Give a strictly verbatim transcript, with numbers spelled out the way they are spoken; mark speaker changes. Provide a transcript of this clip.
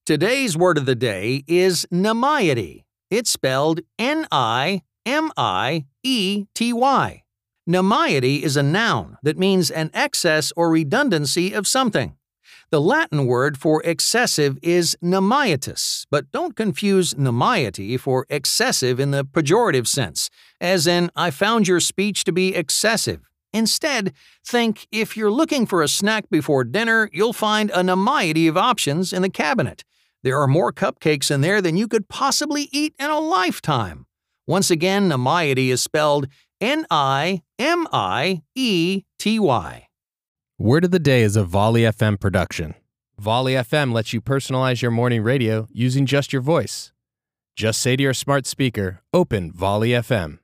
Speaker 1: Today's word of the day is nimiety. It's spelled N I M I E T Y. Nimiety is a noun that means an excess or redundancy of something. The Latin word for excessive is nimietus, but don't confuse nimiety for excessive in the pejorative sense, as in, I found your speech to be excessive. Instead, think if you're looking for a snack before dinner, you'll find a nimiety of options in the cabinet. There are more cupcakes in there than you could possibly eat in a lifetime. Once again, nimiety is spelled N I M I E T Y.
Speaker 2: Word of the Day is a Volley F M production. Volley F M lets you personalize your morning radio using just your voice. Just say to your smart speaker, "Open Volley F M."